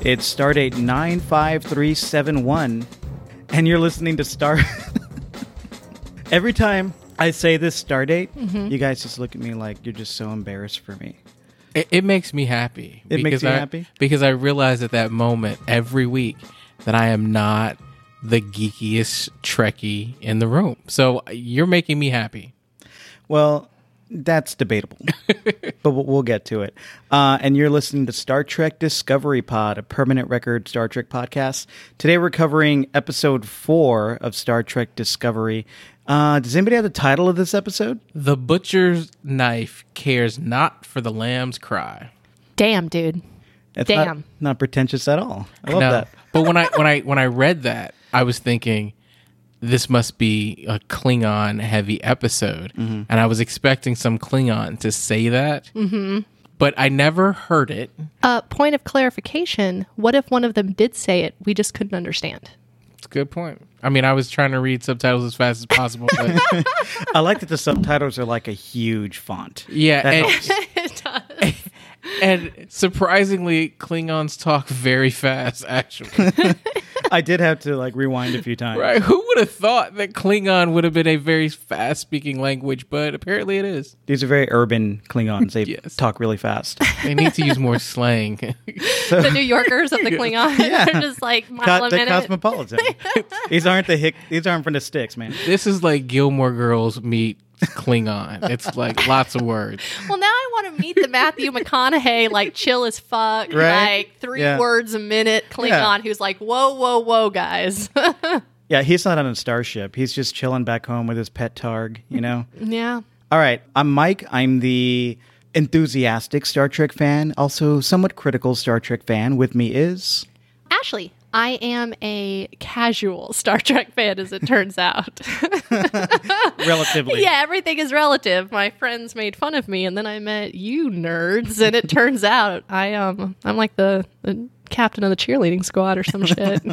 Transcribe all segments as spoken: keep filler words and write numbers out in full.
It's Stardate nine five three seven one, and you're listening to Star... Every time I say this Stardate, mm-hmm. you guys just look at me like you're just so embarrassed for me. It, it makes me happy. It makes you I, happy? Because I realize at that moment every week that I am not the geekiest Trekkie in the room. So you're making me happy. Well, that's debatable, but we'll, we'll get to it. Uh, and you're listening to Star Trek Discovery Pod, a permanent record Star Trek podcast. Today we're covering episode four of Star Trek Discovery. Uh, does anybody have the title of this episode? The butcher's knife cares not for the lamb's cry. Damn, dude. It's Damn. Not, not pretentious at all. I love no, that. But when I when I when I read that, I was thinking this must be a Klingon heavy episode, mm-hmm. and I was expecting some Klingon to say that. Mm-hmm. But I never heard it. Uh, point of clarification: what if one of them did say it? We just couldn't understand. It's a good point. I mean, I was trying to read subtitles as fast as possible. But I like that the subtitles are like a huge font. Yeah, That and, helps. It does. and surprisingly, Klingons talk very fast. Actually, I did have to like rewind a few times. right? Who would have thought that Klingon would have been a very fast-speaking language? But apparently, it is. These are very urban Klingons. They Yes. talk really fast. They need to use more slang. The New Yorkers of the Klingon. Yeah. They're just like mile Co- a the minute. cosmopolitan. These aren't the hick. These aren't from the sticks, man. This is like Gilmore Girls meet Klingon. It's like lots of words. Well, now I want to meet the Matthew McConaughey, like chill as fuck, Right? like three Yeah. words a minute Klingon, Yeah. who's like, whoa, whoa, whoa, guys. Yeah, he's not on a starship. He's just chilling back home with his pet Targ, you know? Yeah. All right, I'm Mike. I'm the enthusiastic Star Trek fan, also somewhat critical Star Trek fan. With me is... Ashley. I am a casual Star Trek fan, as it turns out. Relatively. Yeah, everything is relative. My friends made fun of me, and then I met you nerds, and it turns out I um I'm like the, the captain of the cheerleading squad or some shit.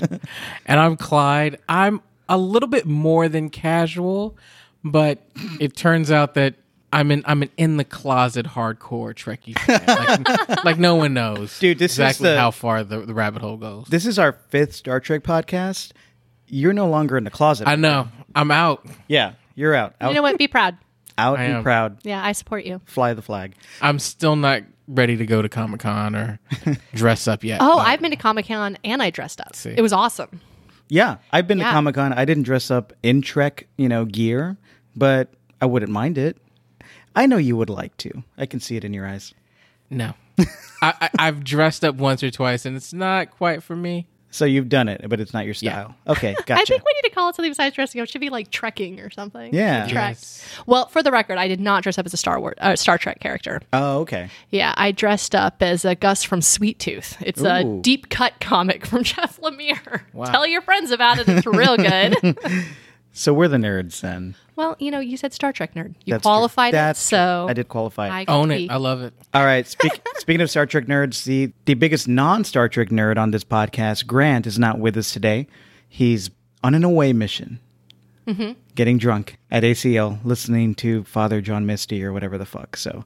And I'm Clyde. I'm a little bit more than casual, but it turns out that I'm in I'm an in the closet hardcore Trekkie fan. Like, like no one knows, Dude, this is exactly the- how far the, the rabbit hole goes. This is our fifth Star Trek podcast. You're no longer in the closet. I know. I'm out. Yeah, you're out. Out, You know what? Be proud. out I and am. proud. Yeah, I support you. Fly the flag. I'm still not ready to go to Comic Con or dress up yet. Oh, but- I've been to Comic Con and I dressed up. See. It was awesome. Yeah, I've been to Yeah. Comic Con. I didn't dress up in Trek, you know, gear, but I wouldn't mind it. I know you would like to. I can see it in your eyes. no. I, I, I've dressed up once or twice, and it's not quite for me. So you've done it, but it's not your style. Okay, gotcha. I think we need to call it something besides dressing up. It should be like trekking or something. Yeah. Trek. Yes. Well, for the record, I did not dress up as a Star Wars, uh, Star Trek character. Oh, okay. Yeah, I dressed up as a Gus from Sweet Tooth. It's a Ooh. deep cut comic from Jeff Lemire. Wow. Tell your friends about it. It's real good. So we're the nerds then. Well, you know, you said Star Trek nerd. You That's true. qualified That's it, so true. I did qualify. I Own speak. it. I love it. All right. Speak, speaking of Star Trek nerds, the, the biggest non-Star Trek nerd on this podcast, Grant, is not with us today. He's on an away mission, mm-hmm. getting drunk at A C L, listening to Father John Misty or whatever the fuck. So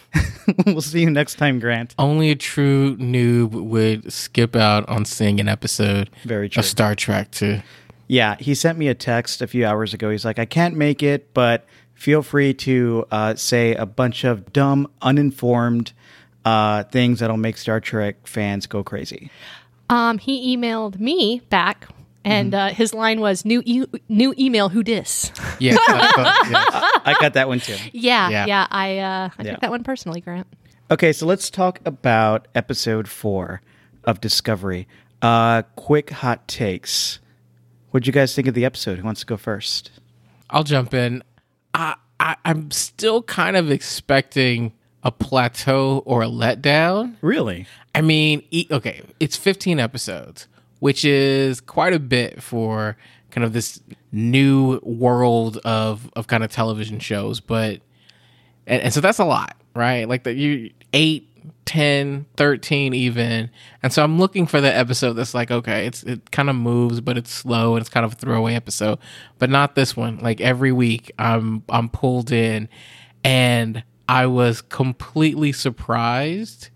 we'll see you next time, Grant. Only a true noob would skip out on seeing an episode Very true. of Star Trek to... Yeah, he sent me a text a few hours ago. He's like, I can't make it, but feel free to uh, say a bunch of dumb, uninformed uh, things that'll make Star Trek fans go crazy. Um, he emailed me back, and uh, his line was new e- new email. Who dis? Yes, I thought- yes. I got that one too. Yeah, Yeah. yeah. I uh, I Yeah. took that one personally, Grant. Okay, so let's talk about episode four of Discovery. Uh, quick hot takes. What'd you guys think of the episode? Who wants to go first? I'll jump in. I, I, I'm still kind of expecting a plateau or a letdown. Really? I mean, e- okay, it's fifteen episodes, which is quite a bit for kind of this new world of, of kind of television shows. But, and, and so that's a lot, right? Like the you eight, ten, thirteen even. And so I'm looking for the episode that's like, okay, it's it kind of moves, but it's slow and it's kind of a throwaway episode. But not this one. Like every week I'm I'm pulled in, and I was completely surprised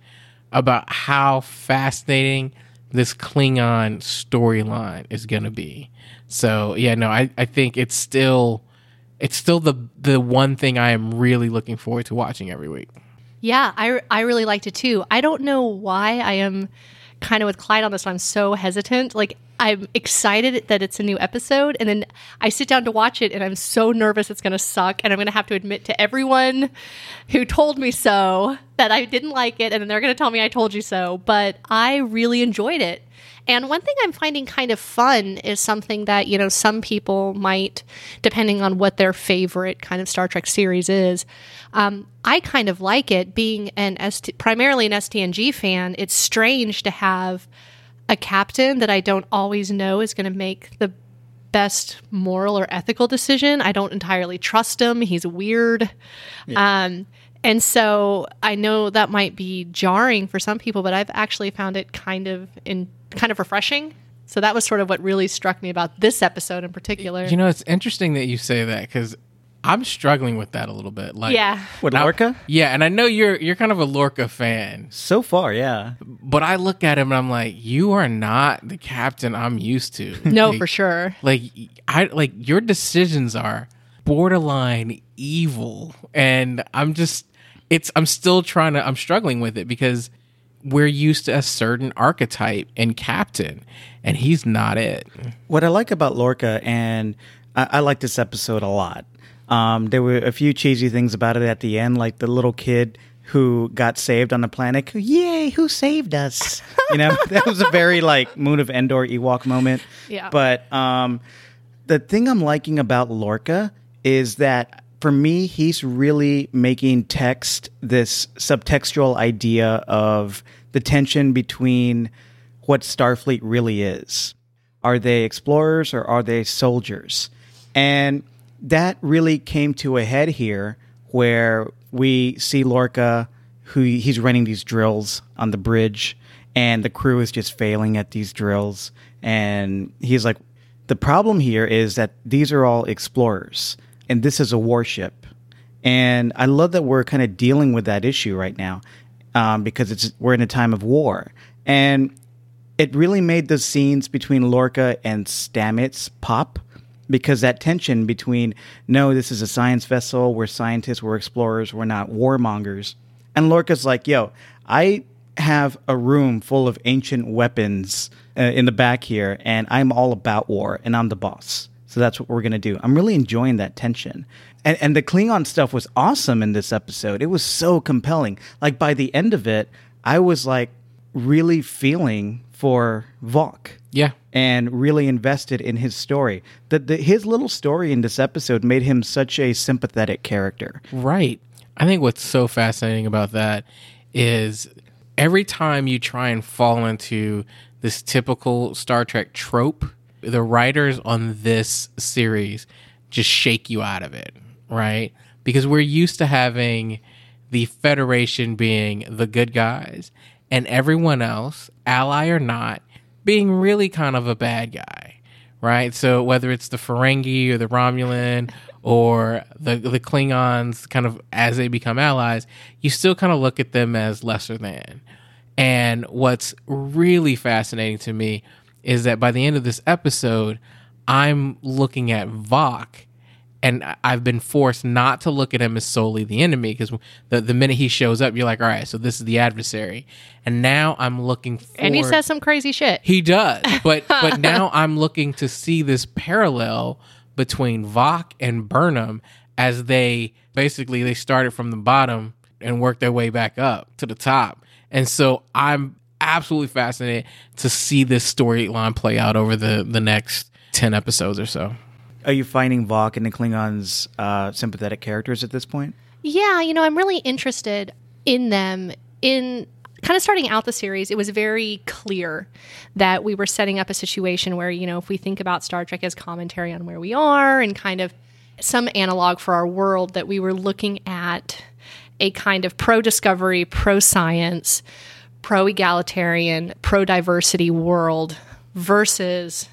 about how fascinating this Klingon storyline is going to be. So yeah, no, I, I think it's still it's still the the one thing I am really looking forward to watching every week. Yeah, I, I really liked it too. I don't know why I am kind of with Clyde on this one. I'm so hesitant. Like, I'm excited that it's a new episode, and then I sit down to watch it, and I'm so nervous it's going to suck, and I'm going to have to admit to everyone who told me so that I didn't like it, and then they're going to tell me I told you so. But I really enjoyed it. And one thing I'm finding kind of fun is something that, you know, some people might, depending on what their favorite kind of Star Trek series is, um, I kind of like it. Being an S T, primarily an S T N G fan, it's strange to have a captain that I don't always know is going to make the best moral or ethical decision. I don't entirely trust him. He's weird. Yeah. Um, and so I know that might be jarring for some people, but I've actually found it kind of in kind of refreshing. So that was sort of what really struck me about this episode in particular. You know, it's interesting that you say that, because I'm struggling with that a little bit. Like, yeah. With Lorca? Yeah, and I know you're you're kind of a Lorca fan. So far, yeah. But I look at him and I'm like, you are not the captain I'm used to. No, like, for sure. Like I like your decisions are borderline evil, and I'm just it's I'm still trying to I'm struggling with it, because we're used to a certain archetype in captain, and he's not it. What I like about Lorca, and I, I like this episode a lot. Um, there were a few cheesy things about it at the end, like the little kid who got saved on the planet. Yay, who saved us? You know, that was a very like Moon of Endor Ewok moment. Yeah. But um, the thing I'm liking about Lorca is that for me, he's really making text this subtextual idea of the tension between what Starfleet really is. Are they explorers or are they soldiers? And that really came to a head here, where we see Lorca, who he's running these drills on the bridge, and the crew is just failing at these drills. And he's like, the problem here is that these are all explorers, and this is a warship. And I love that we're kind of dealing with that issue right now, um, because it's we're in a time of war. And it really made the scenes between Lorca and Stamets pop, because that tension between, no, this is a science vessel, we're scientists, we're explorers, we're not warmongers. And Lorca's like, yo, I have a room full of ancient weapons uh, in the back here, and I'm all about war, and I'm the boss. So that's what we're going to do. I'm really enjoying that tension. And, and the Klingon stuff was awesome in this episode. It was so compelling. Like, by the end of it, I was, like, really feeling for Vok. Yeah. And really invested in his story. The, the, his little story in this episode made him such a sympathetic character. Right. I think what's so fascinating about that is every time you try and fall into this typical Star Trek trope, the writers on this series just shake you out of it, right? Because we're used to having the Federation being the good guys and everyone else, ally or not, being really kind of a bad guy, right? So whether it's the Ferengi or the Romulan or the the Klingons, kind of as they become allies, you still kind of look at them as lesser than. And what's really fascinating to me is that by the end of this episode, I'm looking at Vok, and I've been forced not to look at him as solely the enemy, because the, the minute he shows up, you're like, all right, so this is the adversary. And now I'm looking for... And he says some crazy shit. He does. But but now I'm looking to see this parallel between Vok and Burnham, as they basically, they started from the bottom and worked their way back up to the top. And so I'm absolutely fascinated to see this storyline play out over the, the next ten episodes or so. Are you finding Vok and the Klingons uh, sympathetic characters at this point? Yeah, you know, I'm really interested in them. In kind of starting out the series, it was very clear that we were setting up a situation where, you know, if we think about Star Trek as commentary on where we are and kind of some analog for our world, that we were looking at a kind of pro-discovery, pro-science, pro-egalitarian, pro-diversity world versus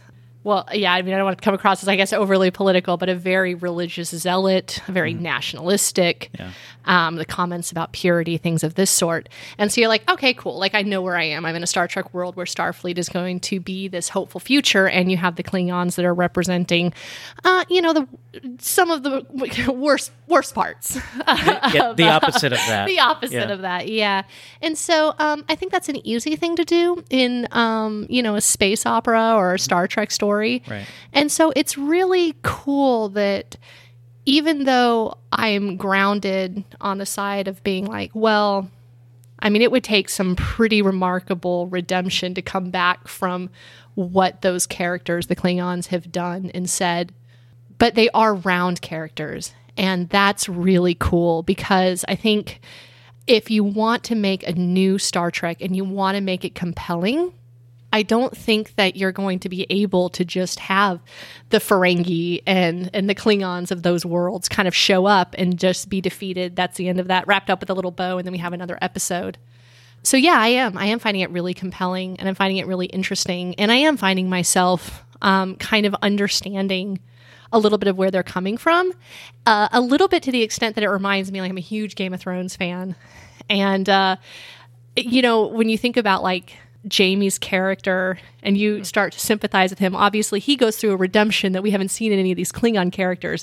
well, yeah, I mean, I don't want to come across as, I guess, overly political, but a very religious zealot, very mm. nationalistic. Yeah. Um, the comments about purity, things of this sort. And so you're like, okay, cool. Like, I know where I am. I'm in a Star Trek world where Starfleet is going to be this hopeful future, and you have the Klingons that are representing, uh, you know, the some of the worst worst parts. The, yeah, the opposite of that. The opposite yeah. of that, yeah. And so um, I think that's an easy thing to do in, um, you know, a space opera or a Star Trek story. Right. And so it's really cool that even though I'm grounded on the side of being like, well, I mean, it would take some pretty remarkable redemption to come back from what those characters, the Klingons, have done and said. But they are round characters. And that's really cool because I think if you want to make a new Star Trek and you want to make it compelling, I don't think that you're going to be able to just have the Ferengi and, and the Klingons of those worlds kind of show up and just be defeated. That's the end of that, wrapped up with a little bow, and then we have another episode. So yeah, I am. I am finding it really compelling, and I'm finding it really interesting. And I am finding myself um, kind of understanding a little bit of where they're coming from, uh, a little bit to the extent that it reminds me, like, I'm a huge Game of Thrones fan. And, uh, you know, when you think about, like, Jamie's character and you start to sympathize with him, obviously he goes through a redemption that we haven't seen in any of these Klingon characters,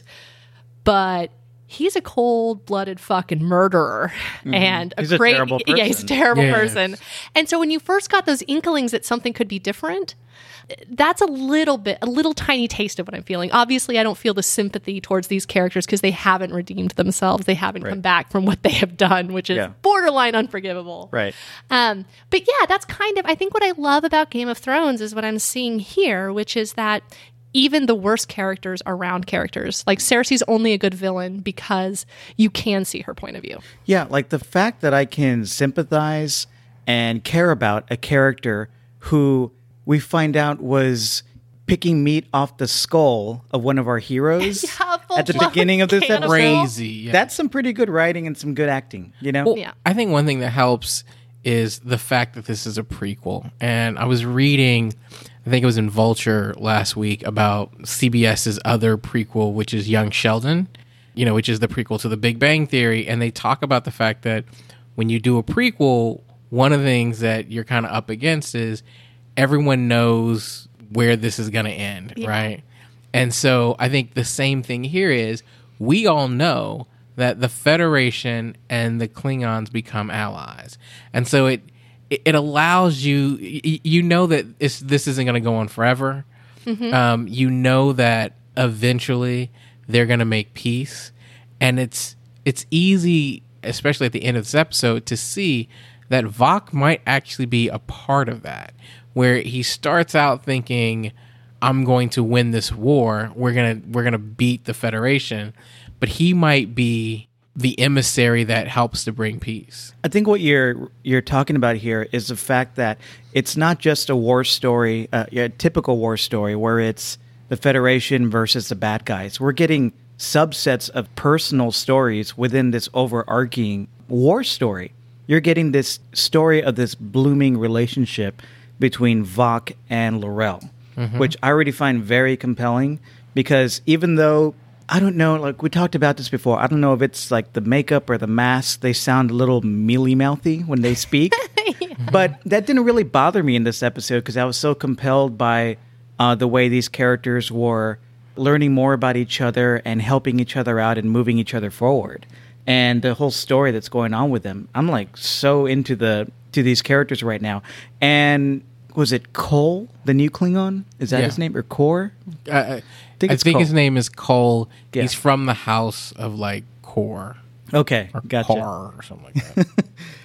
but he's a cold-blooded fucking murderer mm-hmm. and a he's great, a terrible person. yeah, he's a terrible yes. person. And so when you first got those inklings that something could be different, that's a little bit, a little tiny taste of what I'm feeling. Obviously, I don't feel the sympathy towards these characters because they haven't redeemed themselves. They haven't right. come back from what they have done, which is yeah. borderline unforgivable. Right. Um, but yeah, that's kind of, I think what I love about Game of Thrones is what I'm seeing here, which is that even the worst characters are round characters. Like, Cersei's only a good villain because you can see her point of view. Yeah, like the fact that I can sympathize and care about a character who we find out was picking meat off the skull of one of our heroes yeah, at the beginning of this episode. Crazy. Yeah. That's some pretty good writing and some good acting, you know? Well, yeah. I think one thing that helps is the fact that this is a prequel. And I was reading, I think it was in Vulture last week, about CBS's other prequel, which is Young Sheldon, you know, which is the prequel to The Big Bang Theory. And they talk about the fact that when you do a prequel, one of the things that you're kind of up against is everyone knows where this is going to end, yeah. right? And so I think the same thing here is we all know that the Federation and the Klingons become allies. And so it it allows you, you know that it's, this isn't going to go on forever. Mm-hmm. Um, you know that eventually they're going to make peace. And it's it's easy, especially at the end of this episode, to see that Vok might actually be a part of that, where he starts out thinking, I'm going to win this war. We're going to we're going to beat the Federation, but he might be the emissary that helps to bring peace. I think what you're you're talking about here is the fact that it's not just a war story, uh, a typical war story where it's the Federation versus the bad guys. We're getting subsets of personal stories within this overarching war story. You're getting this story of this blooming relationship between Vok and L'Rell, mm-hmm. which I already find very compelling because even though, I don't know, like we talked about this before, I don't know if it's like the makeup or the mask, they sound a little mealy-mouthy when they speak, yeah. but that didn't really bother me in this episode because I was so compelled by uh, the way these characters were learning more about each other and helping each other out and moving each other forward. And the whole story that's going on with them. I'm like so into the to these characters right now. And was it Cole, the new Klingon? Is that yeah. his name? Or Kor? Uh, I think, it's I think Cole. his name is Cole. Yeah. He's from the house of like Kor. Okay, or gotcha. Kor or something like that.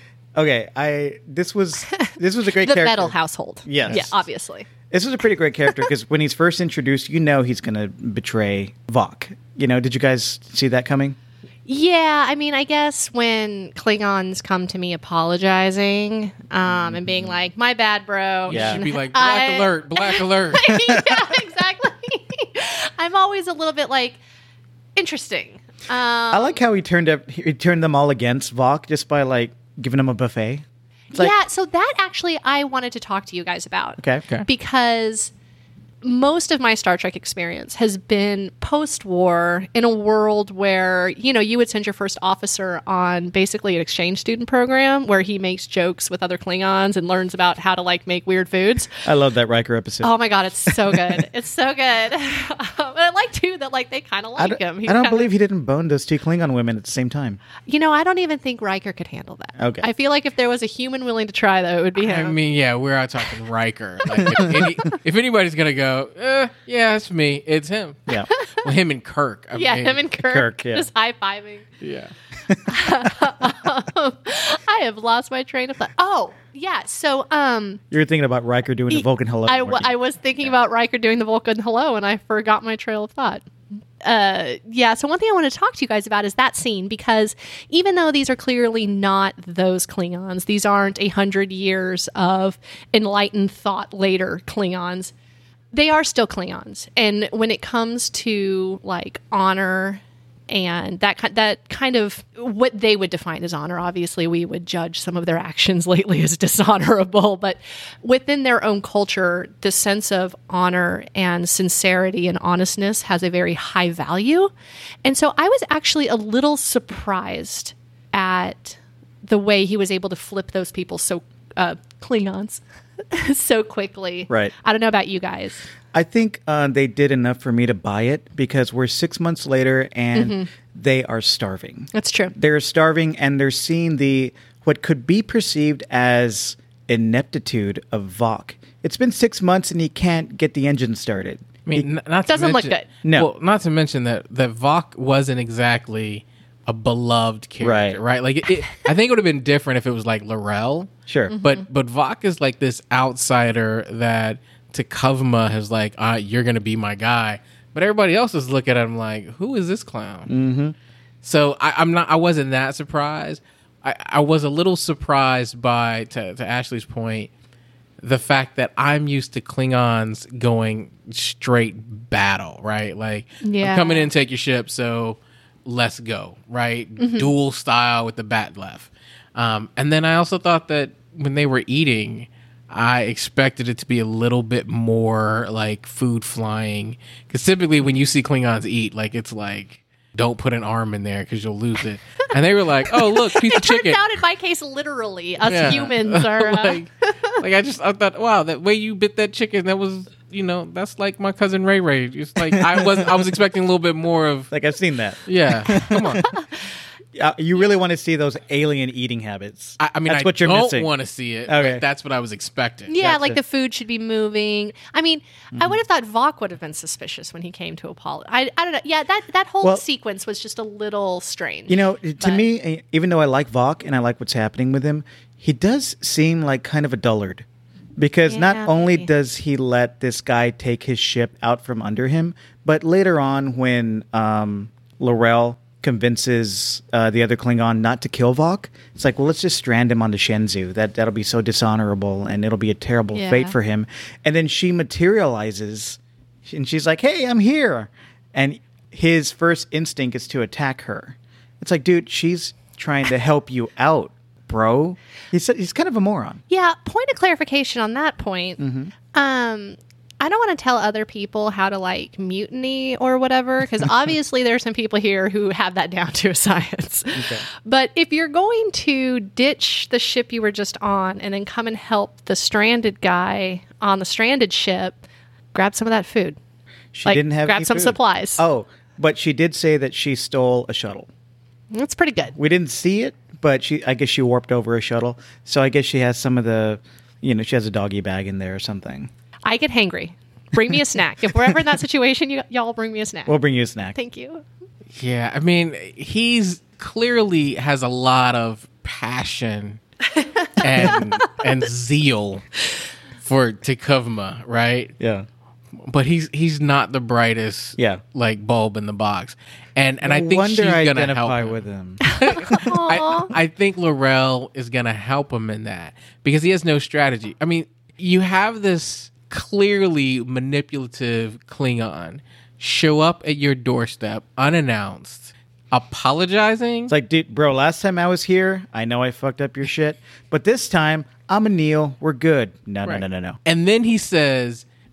Okay, I this was this was a great the character. Metal household. Yes. Yeah, obviously. This was a pretty great character because when he's first introduced, you know he's going to betray Vok. You know, did you guys see that coming? Yeah, I mean, I guess when Klingons come to me apologizing um, and being like, my bad, bro. Yeah. You should be like, black I, alert, black alert. Yeah, exactly. I'm always a little bit like, interesting. Um, I like how he turned up, he turned them all against Vok just by like giving them a buffet. It's yeah, like, so that actually I wanted to talk to you guys about. Okay. Okay. Because most of my Star Trek experience has been post-war in a world where, you know, you would send your first officer on basically an exchange student program where he makes jokes with other Klingons and learns about how to, like, make weird foods. I love that Riker episode. Oh my God, it's so good. It's so good. I like, too, that, like, they kind of like I don't, him. He's I don't kinda, believe he didn't bone those two Klingon women at the same time. You know, I don't even think Riker could handle that. Okay. I feel like if there was a human willing to try, though, it would be him. I mean, yeah, we're out talking Riker. Like, if, any, if anybody's gonna go, eh, yeah, it's me. It's him. Yeah. Well, him and Kirk. I yeah, mean, him and Kirk, Kirk, yeah. just high-fiving. Yeah. um, I have lost my train of thought. Oh, yeah. So, um, You were thinking about Riker doing the Vulcan hello. I, w- Marty. I was thinking about Riker doing the Vulcan hello, and I forgot my trail of thought. Uh, yeah. So one thing I want to talk to you guys about is that scene, because even though these are clearly not those Klingons, these aren't a hundred years of enlightened thought later Klingons. They are still Klingons, and when it comes to like honor and that ki- that kind of what they would define as honor, obviously we would judge some of their actions lately as dishonorable, but within their own culture, the sense of honor and sincerity and honestness has a very high value. And so I was actually a little surprised at the way he was able to flip those people so uh, Klingons so quickly. Right. I don't know about you guys. I think uh, they did enough for me to buy it because we're six months later and Mm-hmm. they are starving. That's true. They're starving and they're seeing the what could be perceived as ineptitude of Vok. It's been six months and he can't get the engine started. I mean, n- not to Doesn't look mention, good. No. Well, not to mention that that Vok wasn't exactly a beloved character, Right. right? Like, it, it, I think it would have been different if it was like L'Rell. Sure. But but Vok is like this outsider that T'Kuvma has like, uh, you're gonna be my guy. But everybody else is looking at him like, who is this clown? Mm-hmm. So I, I'm not. I wasn't that surprised. I, I was a little surprised by, to, to Ashley's point, the fact that I'm used to Klingons going straight battle, right? Like, Yeah. I'm coming in, take your ship, so let's go, right? Dual style with the bat left. Um, and then I also thought that when they were eating, I expected it to be a little bit more like food flying. Because typically when you see Klingons eat, like it's like, don't put an arm in there because you'll lose it. And they were like, oh, look, piece of chicken. Turns out in my case, literally, us Yeah. humans are. Uh, like, like I just I thought, wow, that way you bit that chicken, that was, you know, that's like my cousin Ray Ray. It's like I was I was expecting a little bit more of, Like I've seen that. yeah, come on. Uh, you really want to see those alien eating habits. I, I mean, that's I what you're don't missing. want to see it. Okay. But that's what I was expecting. yeah, Gotcha. like the food should be moving. I mean, I would have thought Vok would have been suspicious when he came to Apollo. I, I don't know. Yeah, that, that whole Well- sequence was just a little strange. You know, to But- me, eh, even though I like Vok and I like what's happening with him, he does seem like kind of a dullard. Because Yeah, not only maybe. does he let this guy take his ship out from under him, but later on when um, L'Rell convinces uh, the other Klingon not to kill Vok, it's like, well, let's just strand him on the Shenzhou. That, that'll be so dishonorable and it'll be a terrible Yeah. fate for him. And then she materializes and she's like, hey, I'm here. And his first instinct is to attack her. It's like, dude, she's trying to help you out, bro. He's, he's kind of a moron. Yeah, point of clarification on that point. Mm-hmm. Um, I don't want to tell other people how to like mutiny or whatever, because obviously there are some people here who have that down to a science. But if you're going to ditch the ship you were just on and then come and help the stranded guy on the stranded ship, grab some of that food. She Like, didn't have grab any some food. supplies. Oh, but she did say that she stole a shuttle. That's pretty good. We didn't see it, but she I guess she warped over a shuttle. So I guess she has some of the, you know, she has a doggy bag in there or something. I get hangry. Bring me a snack. If we're ever in that situation, you, y'all bring me a snack. We'll bring you a snack. Thank you. Yeah, I mean, he's clearly has a lot of passion and and zeal for T'Kuvma, right? Yeah. But he's he's not the brightest, Yeah. like bulb in the box, and and I No think wonder she's I gonna help identify him. with him. I, I think L'Rell is gonna help him in that because he has no strategy. I mean, you have this clearly manipulative Klingon show up at your doorstep unannounced, apologizing. It's like, dude, bro, last time I was here, I know I fucked up your shit, but this time I'm a Neil. We're good. No, Right. no, no, no, no. And then he says,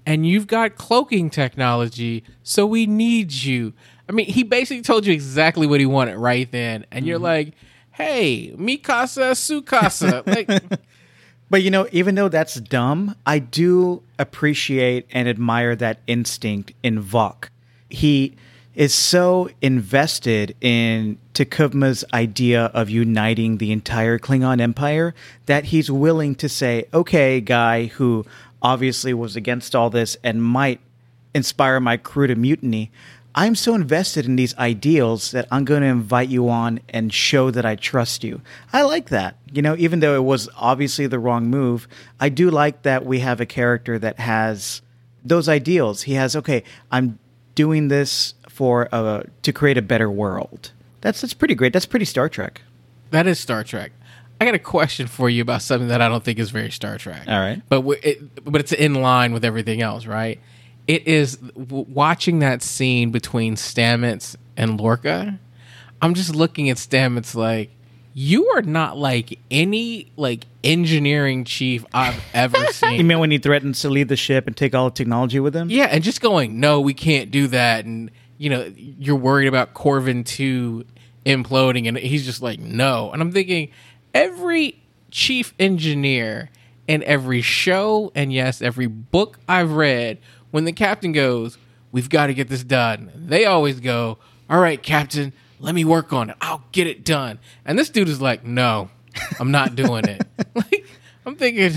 and you've got cloaking technology, so we need you. I mean, he basically told you exactly what he wanted right then, and mm-hmm. you're like, hey, mi casa, su casa. Like, but, you know, even though that's dumb, I do appreciate and admire that instinct in Vok. He is so invested in T'Kuvma's idea of uniting the entire Klingon Empire that he's willing to say, okay, guy who obviously was against all this and might inspire my crew to mutiny, I'm so invested in these ideals that I'm going to invite you on and show that I trust you. I like that. You know, even though it was obviously the wrong move, I do like that we have a character that has those ideals. He has, okay, I'm doing this for uh, to create a better world. That's that's pretty great. That's pretty Star Trek. That is Star Trek. I got a question for you about something that I don't think is very Star Trek. All right, but we, it, but it's in line with everything else, right? It is w- watching that scene between Stamets and Lorca. I'm just looking at Stamets like, you are not like any like engineering chief I've ever seen. You mean when he threatens to leave the ship and take all the technology with him? Yeah, and just going, no, we can't do that, and you know, you're worried about Corvin two imploding, and he's just like, no. And I'm thinking, every chief engineer in every show, and yes, every book I've read, when the captain goes, we've got to get this done, they always go, all right, Captain, let me work on it. I'll get it done. And this dude is like, no, I'm not doing it. Like, I'm thinking,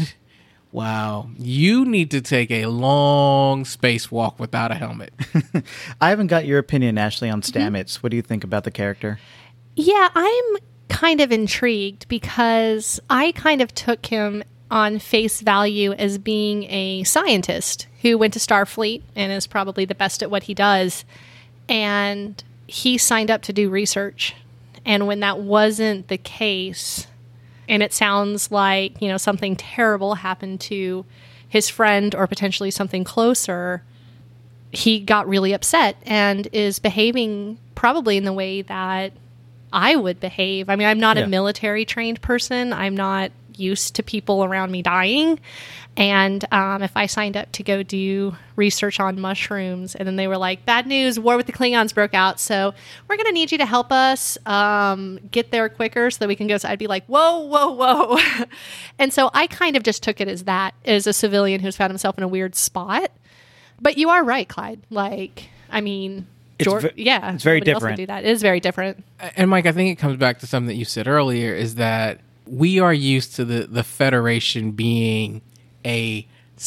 wow, you need to take a long spacewalk without a helmet. I haven't got your opinion, Ashley, on Stamets. Mm-hmm. What do you think about the character? Yeah, I'm kind of intrigued because I kind of took him on face value as being a scientist who went to Starfleet and is probably the best at what he does. And he signed up to do research. And when that wasn't the case, and it sounds like, you know, something terrible happened to his friend or potentially something closer, he got really upset and is behaving probably in the way that I would behave. I mean, I'm not yeah. a military trained person. I'm not used to people around me dying. And um, if I signed up to go do research on mushrooms and then they were like, bad news, war with the Klingons broke out, so we're going to need you to help us um, get there quicker so that we can go. So I'd be like, whoa, whoa, whoa. And so I kind of just took it as that, as a civilian who's found himself in a weird spot. But you are right, Clyde. Like, I mean, it's George, v- yeah. It's very different. different. Do that. It is very different. And Mike, I think it comes back to something that you said earlier, is that we are used to the, the Federation being a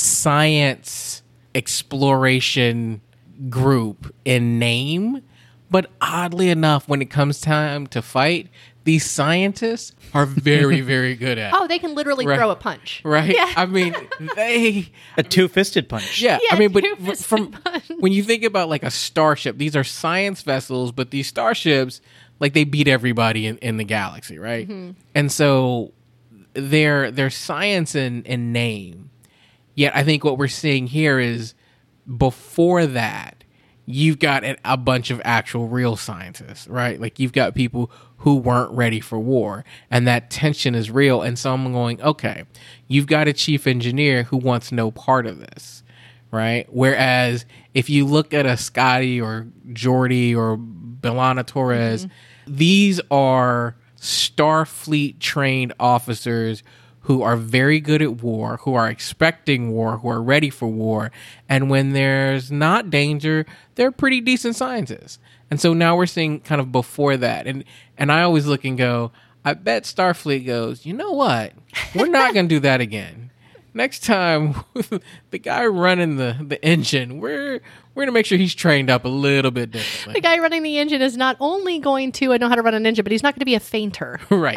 science exploration group in name, but oddly enough, when it comes time to fight, these scientists are very, very good at it. Oh, they can literally right. throw a punch. Right? Yeah. I mean, they... A two-fisted punch. Yeah, yeah I mean, but two-fisted from punch. When you think about like a starship, these are science vessels, but these starships, like they beat everybody in, in the galaxy, right? Mm-hmm. And so they're, they're science in, in name. Yet I think what we're seeing here is before that, you've got a, a bunch of actual real scientists, right? Like you've got people who weren't ready for war, and that tension is real. And so I'm going, okay, you've got a chief engineer who wants no part of this, right? Whereas if you look at a Scotty or Geordi or B'Elanna Torres, mm-hmm. these are Starfleet trained officers who are very good at war, who are expecting war, who are ready for war. And when there's not danger, they're pretty decent scientists. And so now we're seeing kind of before that. And and I always look and go, I bet Starfleet goes, you know what? We're not going to do that again. Next time, the guy running the, the engine, we're we're going to make sure he's trained up a little bit differently. The guy running the engine is not only going to know how to run an engine, but he's not going to be a fainter. Right.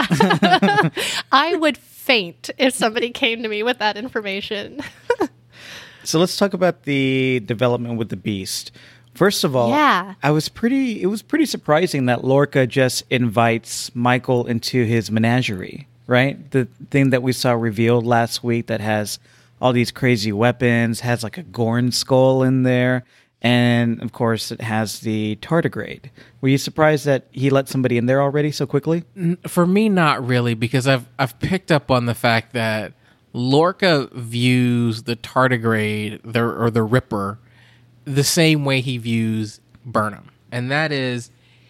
I would faint if somebody came to me with that information. So let's talk about the development with the Beast. First of all, yeah. I was pretty. It was pretty surprising that Lorca just invites Michael into his menagerie. Right? The thing that we saw revealed last week that has all these crazy weapons, has like a Gorn skull in there, and of course it has the tardigrade. Were you surprised that he let somebody in there already so quickly? For me, not really, because I've I've picked up on the fact that Lorca views the tardigrade the, or the Ripper the same way he views Burnham. And that is,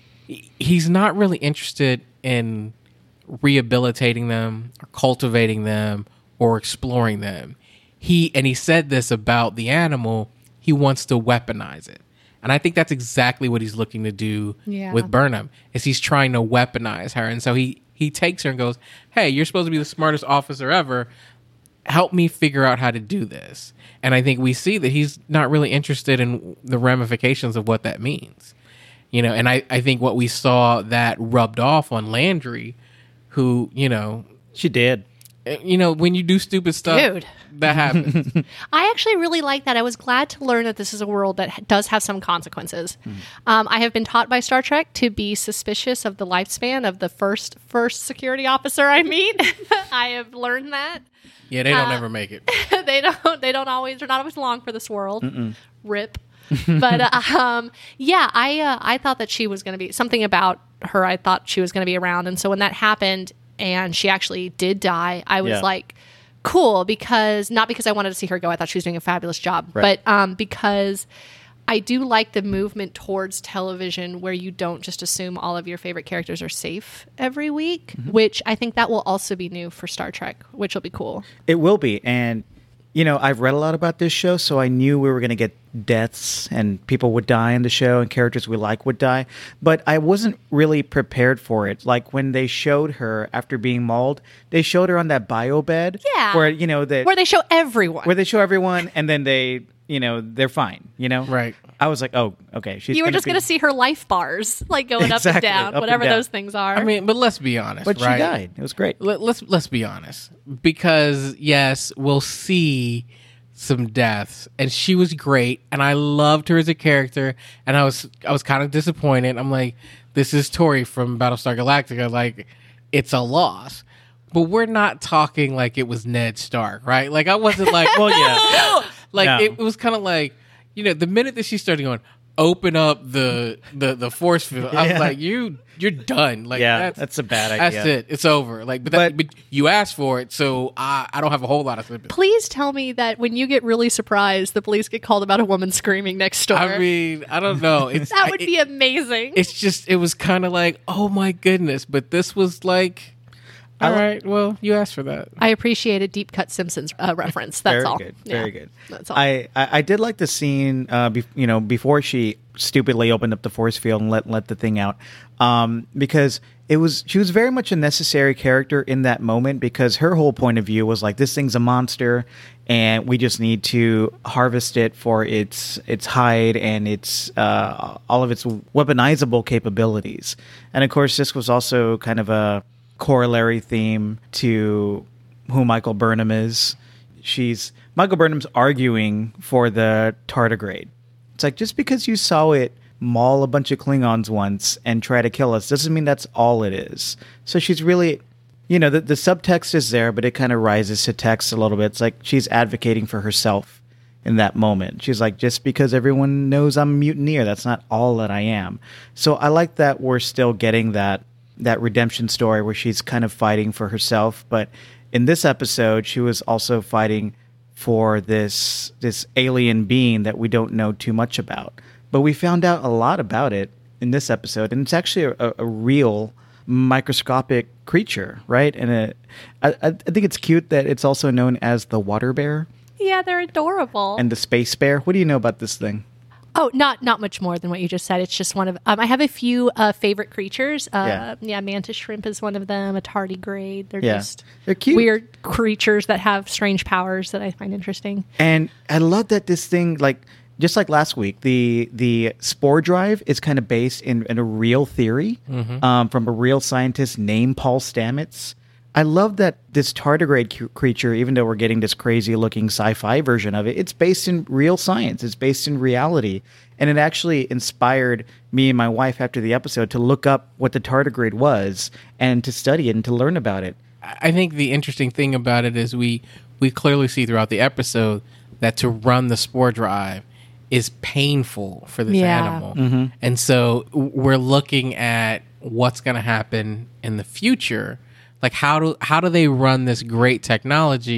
he's not really interested in rehabilitating them or cultivating them or exploring them. He and he said this about the animal, he wants to weaponize it. And I think that's exactly what he's looking to do Yeah. with Burnham, is he's trying to weaponize her. And so he, he takes her and goes, hey, you're supposed to be the smartest officer ever. Help me figure out how to do this. And I think we see that he's not really interested in the ramifications of what that means. You know, and I, I think what we saw that rubbed off on Landry, who, you know, She did. you know, when you do stupid stuff, Dude. that happens. I actually really like that. I was glad to learn that this is a world that ha- does have some consequences. Mm. Um, I have been taught by Star Trek to be suspicious of the lifespan of the first first security officer I meet. I have learned that. Yeah, they don't Uh, ever make it. they don't. They don't always. They're not always long for this world. Rip. But uh, um, yeah, I uh, I thought that she was going to be something about her. I thought she was going to be around, and so when that happened and she actually did die, I was Yeah. like, cool, because not because I wanted to see her go. I thought she was doing a fabulous job, Right. but um, because I do like the movement towards television where you don't just assume all of your favorite characters are safe every week, which I think that will also be new for Star Trek, which will be cool. It will be. And, you know, I've read a lot about this show, so I knew we were going to get deaths and people would die in the show and characters we like would die. But I wasn't really prepared for it. Like when they showed her after being mauled, they showed her on that bio bed. Yeah. Where, you know, that Where they show everyone. where they show everyone and then they, you know, they're fine, you know? Right. I was like, oh, okay. She's you were gonna just be- going to see her life bars, like going up Exactly, and down, up and whatever down. those things are. I mean, but let's be honest, But right? she died. It was great. Let, let's let's be honest, because yes, we'll see some deaths, and she was great, and I loved her as a character, and I was I was kind of disappointed. I'm like, this is Tori from Battlestar Galactica, like it's a loss. But we're not talking like it was Ned Stark, right? Like I wasn't like, Well, yeah. like No. it, it was kind of like, you know, the minute that she started going, open up the the the force field, I was Yeah. like, you you're done. Like Yeah, that's, that's a bad That's idea. it. It's over. Like, but, that, But- but you asked for it, so I I don't have a whole lot of sympathy. Please tell me that when you get really surprised, the police get called about a woman screaming next door. I mean, I don't know. It's that would I- be amazing. It's just it was kind of like, oh my goodness, but this was like, all li- right, well, you asked for that. I appreciate a deep cut Simpsons uh, reference. That's very all. good. Yeah, Very good. That's all. I, I, I did like the scene, uh, be, you know, before she stupidly opened up the force field and let let the thing out, um, because it was she was very much a necessary character in that moment because her whole point of view was like this thing's a monster and we just need to harvest it for its its hide and its uh, all of its weaponizable capabilities. And of course, this was also kind of a corollary theme to who Michael Burnham is. She's Michael Burnham's arguing for the tardigrade. It's like just because you saw it maul a bunch of Klingons once and try to kill us doesn't mean that's all it is. So she's really, you know, the, the subtext is there, but it kind of rises to text a little bit. It's like she's advocating for herself in that moment. She's like, just because everyone knows I'm a mutineer, that's not all that I am. So I like that we're still getting that that redemption story where she's kind of fighting for herself. But in this episode, she was also fighting for this this alien being that we don't know too much about. But we found out a lot about it in this episode, and it's actually a, a real microscopic creature, right? And it, I, I think it's cute that it's also known as the water bear yeah, they're adorable. and the space bear. What do you know about this thing? Oh, not not much more than what you just said. It's just one of. Um, I have a few uh, favorite creatures. Uh, Yeah. yeah, mantis shrimp is one of them. A tardigrade. They're Yeah. just They're cute. weird creatures that have strange powers that I find interesting. And I love that this thing, like just like last week, the the spore drive is kind of based in, in a real theory um, from a real scientist named Paul Stamets. I love that this tardigrade c- creature, even though we're getting this crazy looking sci-fi version of it, it's based in real science. It's based in reality. And it actually inspired me and my wife after the episode to look up what the tardigrade was and to study it and to learn about it. I think the interesting thing about it is we we clearly see throughout the episode that to run the spore drive is painful for this Yeah. animal. And so we're looking at what's going to happen in the future. Like how do how do they run this great technology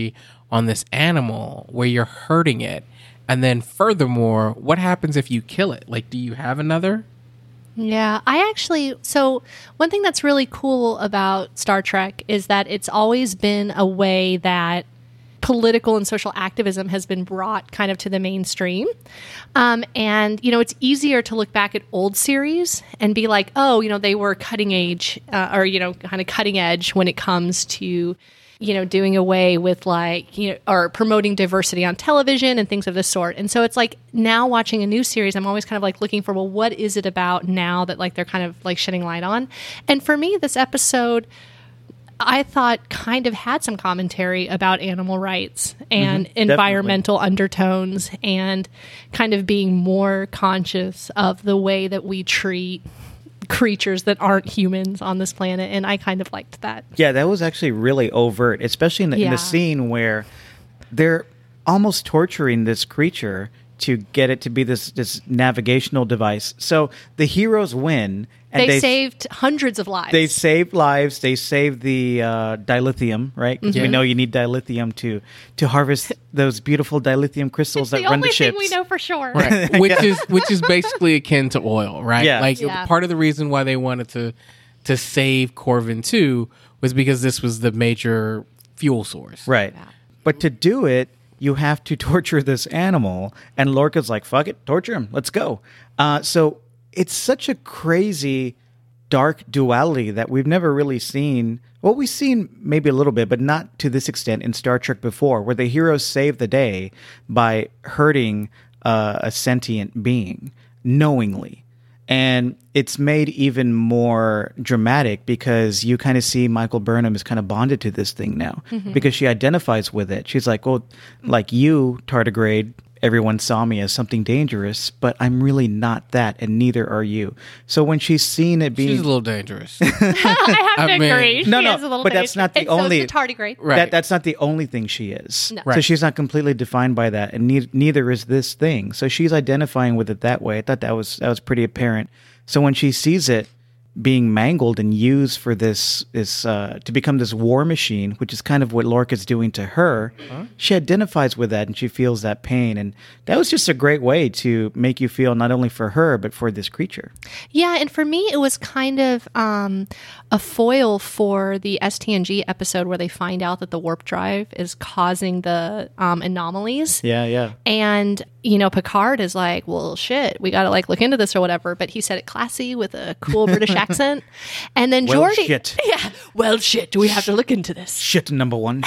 on this animal where you're hurting it? And then furthermore, what happens if you kill it? Like, do you have another? Yeah, I actually, so one thing that's really cool about Star Trek is that it's always been a way that political and social activism has been brought kind of to the mainstream. Um, and, you know, it's easier to look back at old series and be like, oh, you know, they were cutting edge uh, or, you know, kind of cutting edge when it comes to, you know, doing away with like, you know, or promoting diversity on television and things of this sort. And so it's like now watching a new series, I'm always kind of like looking for, well, what is it about now that like they're kind of like shedding light on? And for me, this episode, I thought kind of had some commentary about animal rights and Mm-hmm, environmental undertones and kind of being more conscious of the way that we treat creatures that aren't humans on this planet. And I kind of liked that. Yeah, that was actually really overt, especially in the, in Yeah. the scene where they're almost torturing this creature to get it to be this, this navigational device. So the heroes win. And They, they saved hundreds of lives. They saved lives. They saved the uh, dilithium, right? Because we Yeah. know you need dilithium to to harvest those beautiful dilithium crystals it's that the run only the ships. thing we know for sure. Right. Which is which is basically akin to oil, right? Yeah. Like Yeah. part of the reason why they wanted to to save Corvin two was because this was the major fuel source. Right. But to do it, you have to torture this animal. And Lorca's like, fuck it, torture him. Let's go. Uh, so it's such a crazy, dark duality that we've never really seen. Well, we've seen maybe a little bit, but not to this extent in Star Trek before, where the heroes save the day by hurting uh, a sentient being knowingly. And it's made even more dramatic because you kind of see Michael Burnham is kind of bonded to this thing now because she identifies with it. She's like, well, like you, tardigrade, everyone saw me as something dangerous, but I'm really not that, and neither are you. So when she's seen it being... She's a little dangerous. I have to I mean- agree. No, She no, is a little but that's dangerous. not the And so is only- the tardigrade. Right. That, that's not the only thing she is. No. So Right. she's not completely defined by that, and ne- neither is this thing. So she's identifying with it that way. I thought that was that was pretty apparent. So when she sees it being mangled and used for this, this uh, to become this war machine, which is kind of what Lorca's doing to her, huh? She identifies with that and she feels that pain. And that was just a great way to make you feel not only for her, but for this creature. Yeah, and for me, it was kind of um, a foil for the S T N G episode where they find out that the warp drive is causing the um, anomalies. Yeah, yeah. And, you know, Picard is like, well, shit, we got to like look into this or whatever. But he said it classy with a cool British accent. And then Well, Geordi, shit. yeah, well, shit, we have to look into this. Shit, number one.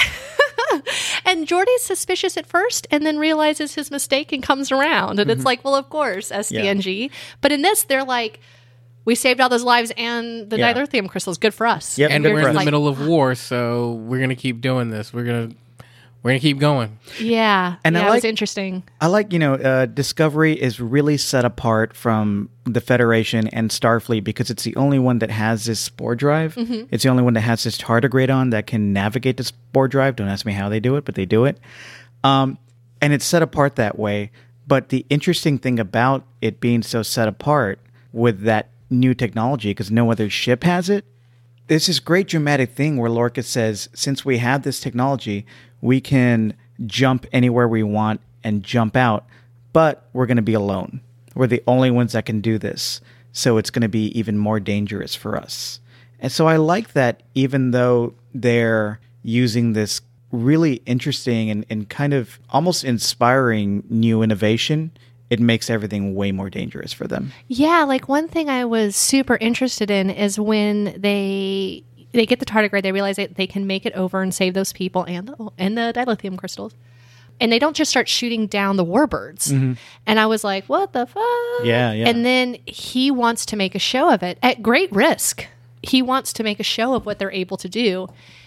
And Geordi's suspicious at first and then realizes his mistake and comes around. And it's like, well, of course, S T N G. Yeah. But in this, they're like, we saved all those lives and the Yeah. dilithium crystals. Good for us. Yep, And good we're for in the us. middle of war, so we're gonna keep doing this. We're gonna we're gonna keep going. Yeah. And I yeah, it was like- interesting. I like, you know, uh, Discovery is really set apart from the Federation and Starfleet because it's the only one that has this spore drive. Mm-hmm. It's the only one that has this tardigrade on that can navigate the spore drive. Don't ask me how they do it, but they do it. Um, and it's set apart that way. But the interesting thing about it being so set apart with that new technology, because no other ship has it, there's this great dramatic thing where Lorca says, since we have this technology, we can jump anywhere we want and jump out, but we're going to be alone. We're the only ones that can do this. So it's going to be even more dangerous for us. And so I like that even though they're using this really interesting and, and kind of almost inspiring new innovation, it makes everything way more dangerous for them. Yeah, like one thing I was super interested in is when they they get the tardigrade, they realize that they can make it over and save those people and the, and the dilithium crystals. And they don't just start shooting down the warbirds. Mm-hmm. And I was like, what the fuck? Yeah, yeah. And then he wants to make a show of it at great risk. He wants to make a show of what they're able to do.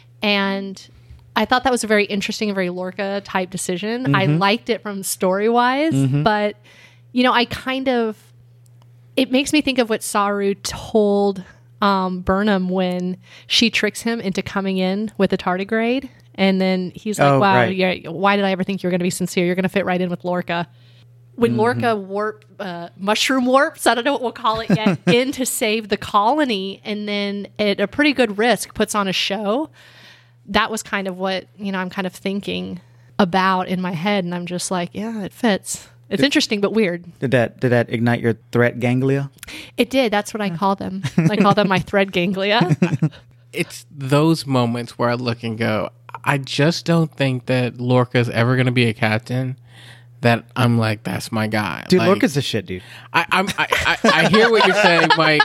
And I thought that was a very interesting, very Lorca type decision. Mm-hmm. I liked it from story wise, mm-hmm. but you know, I kind of, it makes me think of what Saru told um, Burnham when she tricks him into coming in with a tardigrade. And then he's like, oh, wow, right. yeah, why did I ever think you were going to be sincere? You're going to fit right in with Lorca. When mm-hmm. Lorca warp, uh, mushroom warps, I don't know what we'll call it yet, in to save the colony, and then at a pretty good risk puts on a show. That was kind of what, you know, I'm kind of thinking about in my head, and I'm just like, yeah, it fits. It's did, interesting but weird. Did that did that ignite your threat ganglia? It did. That's what I call them. I call them my thread ganglia. It's those moments where I look and go, I just don't think that Lorca's ever going to be a captain. That I'm like, that's my guy. Dude, like, Lorca's the shit, dude. I, I'm, I, I, I hear what you're saying, Mike,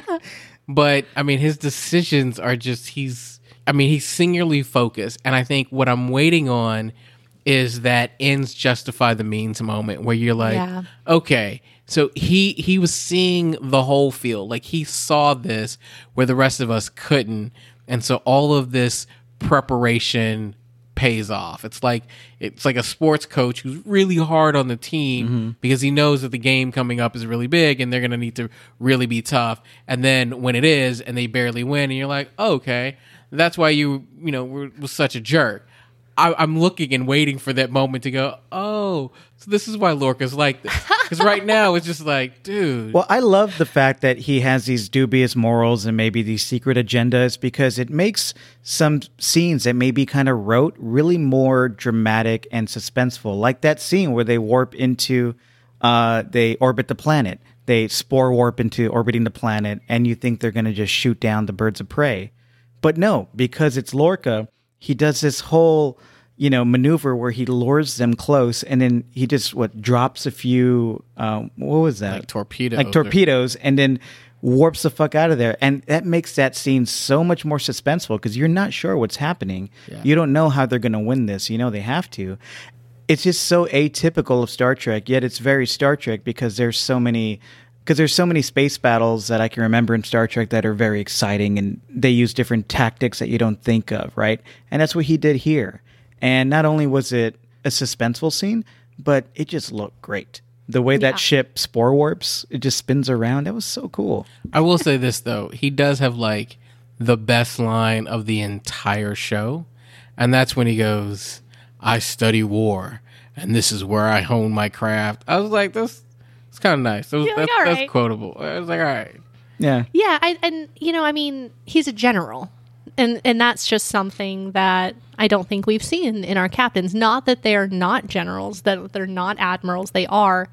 but I mean, his decisions are just, he's, I mean, he's singularly focused. And I think what I'm waiting on is that ends justify the means moment where you're like, yeah. okay, so he, he was seeing the whole field. Like he saw this where the rest of us couldn't. And so all of this preparation pays off. It's like it's like a sports coach who's really hard on the team mm-hmm. because he knows that the game coming up is really big and they're going to need to really be tough. And then when it is and they barely win and you're like, oh, okay, that's why you, you know, were, was such a jerk. I, I'm looking and waiting for that moment to go, oh, so this is why Lorca's like this. Because right now it's just like, dude. Well, I love the fact that he has these dubious morals and maybe these secret agendas because it makes some scenes that maybe kind of rote really more dramatic and suspenseful. Like that scene where they warp into, uh, they orbit the planet. They spore warp into orbiting the planet and you think they're going to just shoot down the birds of prey. But no, because it's Lorca, he does this whole, you know, maneuver where he lures them close and then he just, what, drops a few, um, what was that? Like torpedoes. Like torpedoes and then warps the fuck out of there. And that makes that scene so much more suspenseful because you're not sure what's happening. Yeah. You don't know how they're going to win this. You know they have to. It's just so atypical of Star Trek, yet it's very Star Trek because there's so many... Because there's so many space battles that I can remember in Star Trek that are very exciting and they use different tactics that you don't think of, right? And that's what he did here. And not only was it a suspenseful scene, but it just looked great. The way that yeah. ship spore warps, it just spins around. That was so cool. I will say this, though. He does have, like, the best line of the entire show. And that's when he goes, I study war, and this is where I hone my craft. I was like, this... It's kind of nice. Was, like, that's, right. that's quotable. I was like, all right. Yeah. Yeah. I, and, you know, I mean, he's a general. And and that's just something that I don't think we've seen in our captains. Not that they're not generals, that they're not admirals. They are.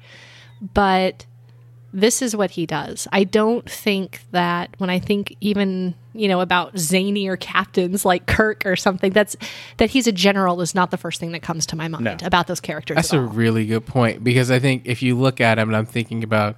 But this is what he does. I don't think that when I think even, you know, about zanier captains like Kirk or something, that's that he's a general is not the first thing that comes to my mind no. about those characters. That's a really good point because I think if you look at him, and I'm thinking about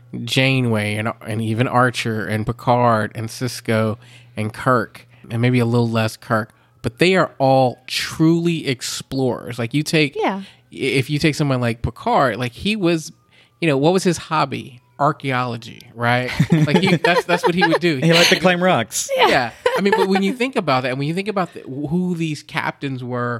Janeway and and even Archer and Picard and Sisko and Kirk and maybe a little less Kirk, but they are all truly explorers. Like you take, yeah. if you take someone like Picard, like he was, you know, what was his hobby? Archaeology, right? Like he, that's that's what he would do. He liked to climb rocks. Yeah. yeah, I mean, but when you think about that, when you think about the, who these captains were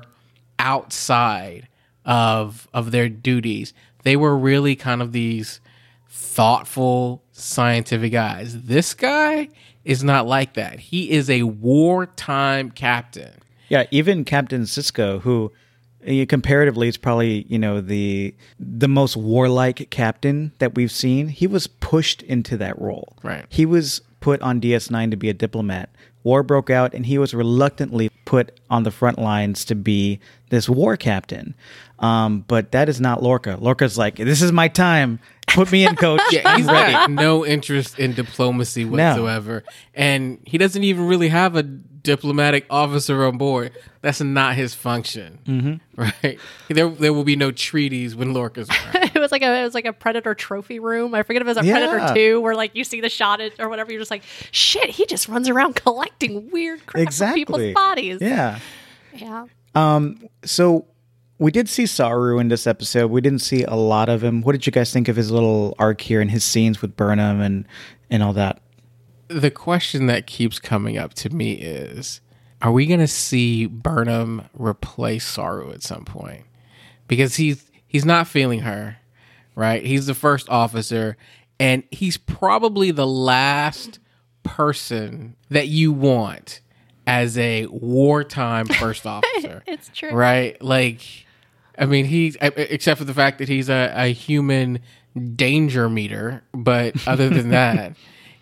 outside of of their duties, they were really kind of these thoughtful, scientific guys. This guy is not like that. He is a wartime captain. Yeah, even Captain Sisko, who. Comparatively, it's probably, you know, the the most warlike captain that we've seen. He was pushed into that role. Right. He was put on D S nine to be a diplomat. War broke out, and he was reluctantly put on the front lines to be this war captain. Um, but that is not Lorca. Lorca's like, this is my time. Put me in, coach. Yeah, he's got no interest in diplomacy whatsoever. No. And he doesn't even really have a diplomatic officer on board. That's not his function, mm-hmm. right? There, there will be no treaties when Lorca's around. it was like a, it was like a Predator trophy room. I forget if it was a yeah. Predator two, where like you see the shot it or whatever. You're just like, shit. He just runs around collecting weird crap exactly. from people's bodies. Yeah, yeah. Um. So we did see Saru in this episode. We didn't see a lot of him. What did you guys think of his little arc here and his scenes with Burnham and and all that? The question that keeps coming up to me is, are we going to see Burnham replace Saru at some point? Because he's he's not feeling her, right? He's the first officer, and he's probably the last person that you want as a wartime first officer. It's true. Right? Like, I mean, he's, except for the fact that he's a, a human danger meter, but other than that,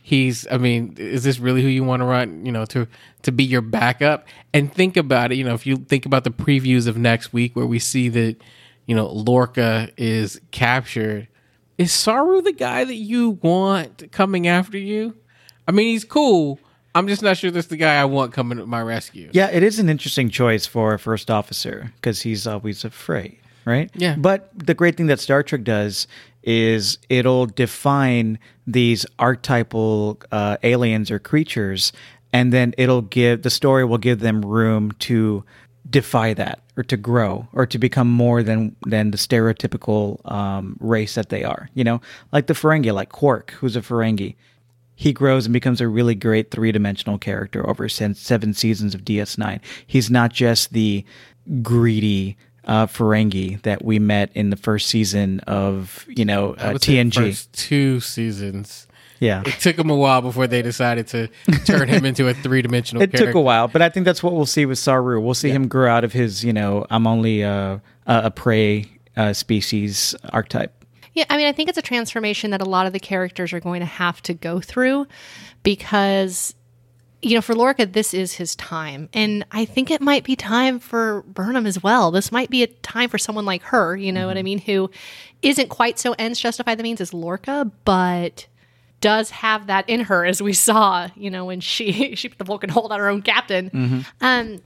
he's, I mean, is this really who you want to run, you know, to, to be your backup? And think about it, you know, if you think about the previews of next week where we see that, you know, Lorca is captured, is Saru the guy that you want coming after you? I mean, he's cool. I'm just not sure that's the guy I want coming to my rescue. Yeah, it is an interesting choice for a first officer because he's always afraid, right? Yeah. But the great thing that Star Trek does is it'll define these archetypal uh, aliens or creatures, and then it'll give the story will give them room to defy that or to grow or to become more than than the stereotypical um, race that they are. You know, like the Ferengi, like Quark, who's a Ferengi. He grows and becomes a really great three-dimensional character over seven seasons of D S nine. He's not just the greedy uh, Ferengi that we met in the first season of, you know, uh, T N G. The first two seasons. Yeah. It took them a while before they decided to turn him into a three-dimensional it character. It took a while, but I think that's what we'll see with Saru. We'll see yeah. him grow out of his, you know, I'm only a, a prey uh, species archetype. Yeah, I mean, I think it's a transformation that a lot of the characters are going to have to go through because, you know, for Lorca, this is his time. And I think it might be time for Burnham as well. This might be a time for someone like her, you know mm-hmm. what I mean, who isn't quite so ends justify the means as Lorca, but does have that in her, as we saw, you know, when she, she put the Vulcan hold on her own captain. Mm-hmm. Um,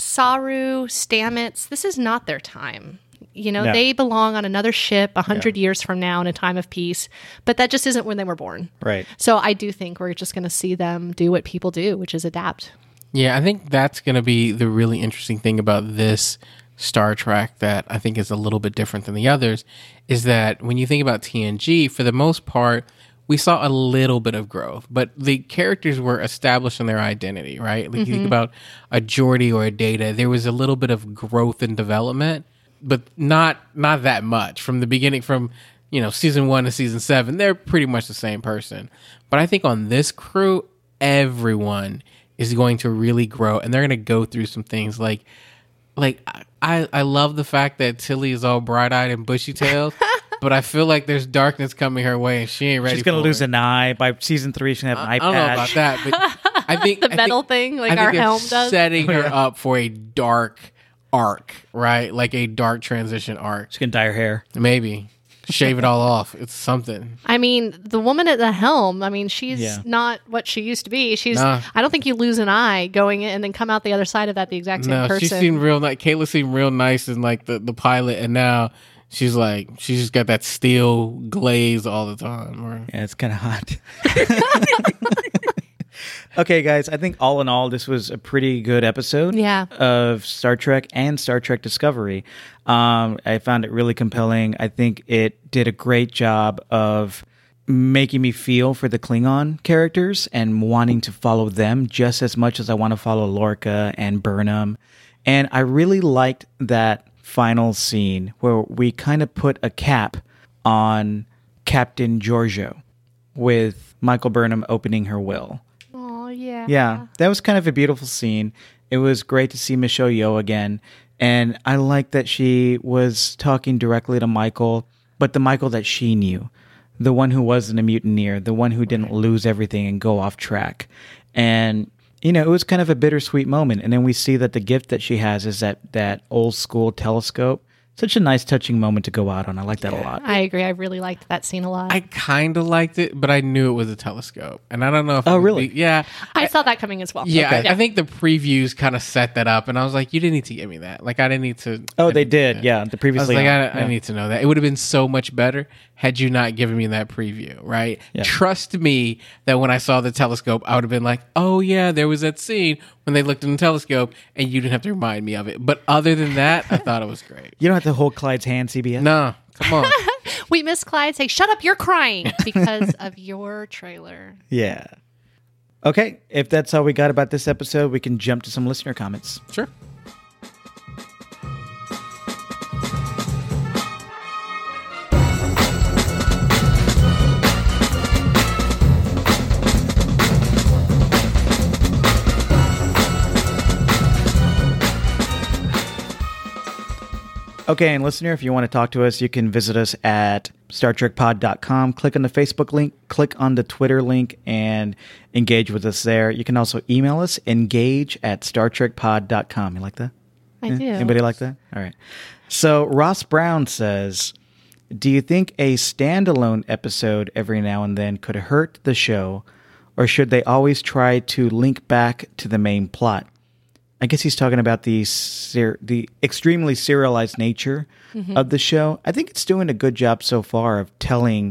Saru, Stamets, this is not their time. You know, no. they belong on another ship a hundred yeah. years from now in a time of peace, but that just isn't when they were born. Right. So I do think we're just going to see them do what people do, which is adapt. Yeah, I think that's going to be the really interesting thing about this Star Trek that I think is a little bit different than the others, is that when you think about T N G, for the most part, we saw a little bit of growth, but the characters were established in their identity, right? Like mm-hmm. you think about a Geordi or a Data, there was a little bit of growth and development, but not not that much from the beginning. From you know season one to season seven, they're pretty much the same person. But I think on this crew, everyone is going to really grow, and they're going to go through some things. Like, like I I love the fact that Tilly is all bright eyed and bushy tailed, but I feel like there's darkness coming her way, and she ain't ready. She's going to lose it. an eye by season three. She's going to have an I, eye I don't patch. know about that, but I think the I metal think, thing, like I think our they're helm does, setting her yeah. up for a dark arc, right? Like a dark transition arc. She's gonna dye her hair. Maybe. Shave it all off. It's something. I mean, the woman at the helm, I mean, she's yeah. not what she used to be. She's, nah. I don't think you lose an eye going in and then come out the other side of that the exact same no, person. she seemed real nice. Kayla seemed real nice in like the, the pilot, and now she's like, she's just got that steel glaze all the time. Or... Yeah, it's kind of hot. Okay, guys, I think all in all, this was a pretty good episode yeah. of Star Trek and Star Trek Discovery. Um, I found it really compelling. I think it did a great job of making me feel for the Klingon characters and wanting to follow them just as much as I want to follow Lorca and Burnham. And I really liked that final scene where we kind of put a cap on Captain Giorgio with Michael Burnham opening her will. Oh, yeah. Yeah, that was kind of a beautiful scene. It was great to see Michelle Yeoh again. And I like that she was talking directly to Michael, but the Michael that she knew. The one who wasn't a mutineer, the one who didn't lose everything and go off track. And, you know, it was kind of a bittersweet moment. And then we see that the gift that she has is that, that old school telescope. Such a nice, touching moment to go out on. I like that a lot. I agree. I really liked that scene a lot. I kind of liked it, but I knew it was a telescope. And I don't know if... Oh, it would really? Be, yeah. I, I saw that coming as well. Yeah, okay. I, I think the previews kind of set that up. And I was like, you didn't need to give me that. Like, I didn't need to... Oh, they did. Yeah, the I was previously. like, I, on. I Yeah. need to know that. It would have been so much better had you not given me that preview, right? Yeah. Trust me that when I saw the telescope, I would have been like, oh, yeah, there was that scene when they looked in the telescope, and you didn't have to remind me of it. But other than that, I thought it was great. You don't have to hold Clyde's hand, C B S. No, come on. We miss Clyde say, shut up, you're crying because of your trailer. Yeah. Okay, if that's all we got about this episode, we can jump to some listener comments. Sure. Okay, and listener, if you want to talk to us, you can visit us at star trek pod dot com. Click on the Facebook link, click on the Twitter link, and engage with us there. You can also email us, engage at star trek pod dot com. You like that? I Yeah? do. Anybody like that? All right. So Ross Brown says, do you think a standalone episode every now and then could hurt the show, or should they always try to link back to the main plot? I guess he's talking about the ser- the extremely serialized nature mm-hmm. of the show. I think it's doing a good job so far of telling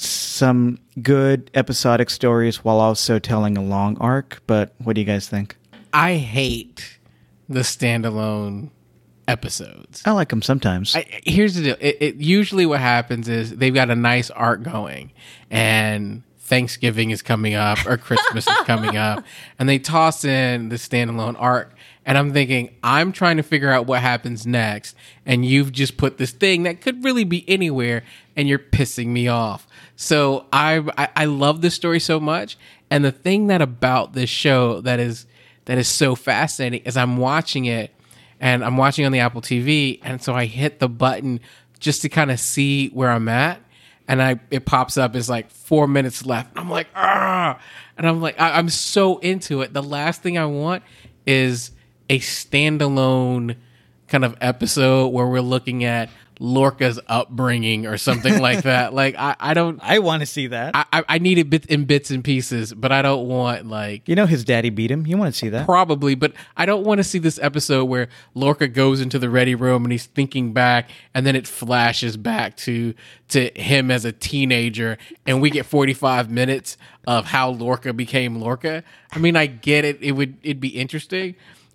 some good episodic stories while also telling a long arc. But what do you guys think? I hate the standalone episodes. I like them sometimes. I, here's the deal. It, it usually what happens is they've got a nice arc going, and Thanksgiving is coming up or Christmas is coming up, and they toss in the standalone arc. And I'm thinking, I'm trying to figure out what happens next, and you've just put this thing that could really be anywhere, and you're pissing me off. So I I, I love this story so much, and the thing that about this show that is that is so fascinating is I'm watching it, and I'm watching on the Apple T V, and so I hit the button just to kind of see where I'm at, and I it pops up, it's like four minutes left. I'm like, ah, and I'm like, I, I'm so into it. The last thing I want is a standalone kind of episode where we're looking at Lorca's upbringing or something like that. Like, I, I don't... I want to see that. I, I need it bit in bits and pieces, but I don't want, like... You know his daddy beat him. You want to see that? Probably, but I don't want to see this episode where Lorca goes into the ready room and he's thinking back, and then it flashes back to to him as a teenager, and we get forty-five minutes of how Lorca became Lorca. I mean, I get it. It would it'd be interesting,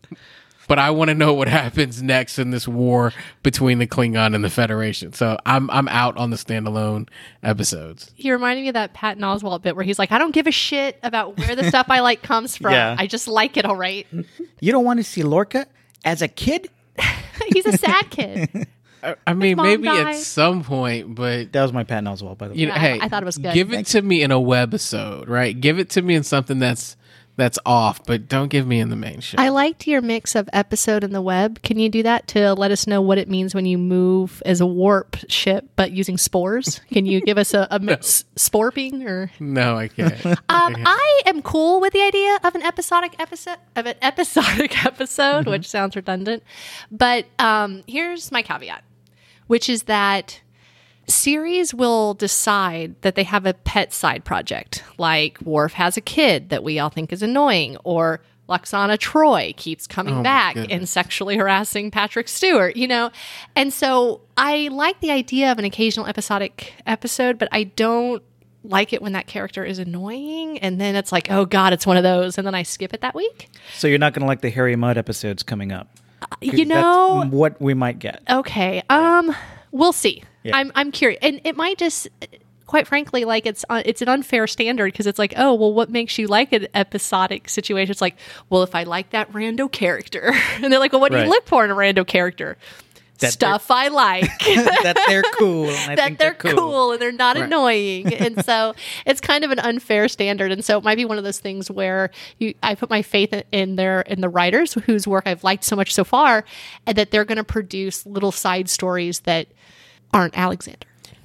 but I want to know what happens next in this war between the Klingon and the Federation. So I'm I'm out on the standalone episodes. He reminded me of that Patton Oswalt bit where he's like, I don't give a shit about where the stuff I like comes from. Yeah. I just like it, all right. You don't want to see Lorca as a kid? He's a sad kid. I, I mean, mom maybe died. at some point, but That was my Patton Oswalt, by the way. you know, Yeah, I- hey, I thought it was good. Give it to me in a webisode, right? Give it to me in something that's that's off, but don't give me in the main show. I liked your mix of episode and the web. Can you do that to let us know what it means when you move as a warp ship, but using spores? Can you give us a, a No. s- spore being or? no, I can't. Um, I am cool with the idea of an episodic episode of an episodic episode, which sounds redundant. But um, here's my caveat, which is that series will decide that they have a pet side project, like Worf has a kid that we all think is annoying, or Lwaxana Troy keeps coming Oh, my back goodness. and sexually harassing Patrick Stewart, you know? And so I like the idea of an occasional episodic episode, but I don't like it when that character is annoying and then it's like, oh God, it's one of those. And then I skip it that week. So you're not going to like the Harry Mudd episodes coming up? You know, That's what we might get. okay. Um, we'll see. Yeah. I'm I'm curious, and it might just, quite frankly, like it's uh, it's an unfair standard because it's like, oh well, what makes you like an episodic situation? It's like, well, if I like that rando character, and they're like, well, what do Right. you look for in a rando character? That Stuff I like. that they're cool. And I that think they're cool. and they're not Right. annoying. And so it's kind of an unfair standard. And so it might be one of those things where you, I put my faith in, in their in the writers whose work I've liked so much so far, and that they're going to produce little side stories that aren't Alexander.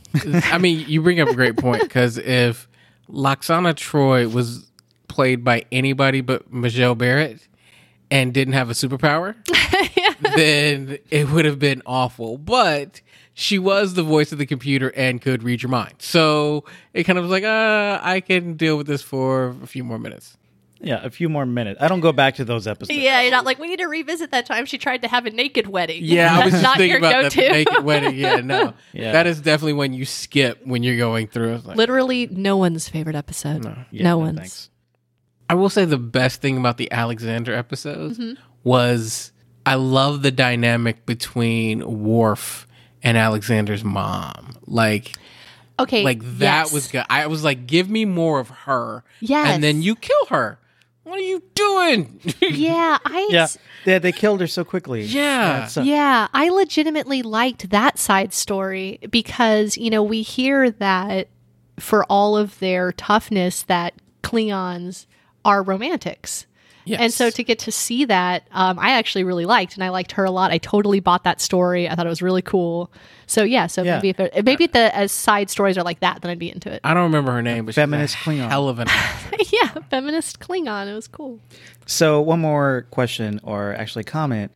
I mean, you bring up a great point because if Lwaxana Troy was played by anybody but Michelle Barrett and didn't have a superpower, then it would have been awful. But she was the voice of the computer and could read your mind. So it kind of was like, uh, I can deal with this for a few more minutes. Yeah, a few more minutes. I don't go back to those episodes. Yeah, you're not like, we need to revisit that time she tried to have a naked wedding. Yeah, I was That's just not thinking your about that go-to. the naked wedding. Yeah, no. Yeah. That is definitely when you skip when you're going through. It's like, Literally no one's favorite episode. No, Yeah, no, one's. thanks. I will say the best thing about the Alexander episodes Mm-hmm. was I love the dynamic between Worf and Alexander's mom. Like, Okay. like that yes. was good. I was like, give me more of her. Yes. And then you kill her. What are you doing? Yeah, I Yeah, they, they killed her so quickly. Yeah. it sucked. Yeah, I legitimately liked that side story because, you know, we hear that for all of their toughness that Klingons are romantics. Yes. And so to get to see that, um, I actually really liked, and I liked her a lot. I totally bought that story. I thought it was really cool. So yeah, so Yeah. maybe if it, maybe if the as side stories are like that, then I'd be into it. I don't remember her name, but Feminist she's a Klingon. hell of an actress. Yeah, feminist Klingon. It was cool. So one more question, or actually comment.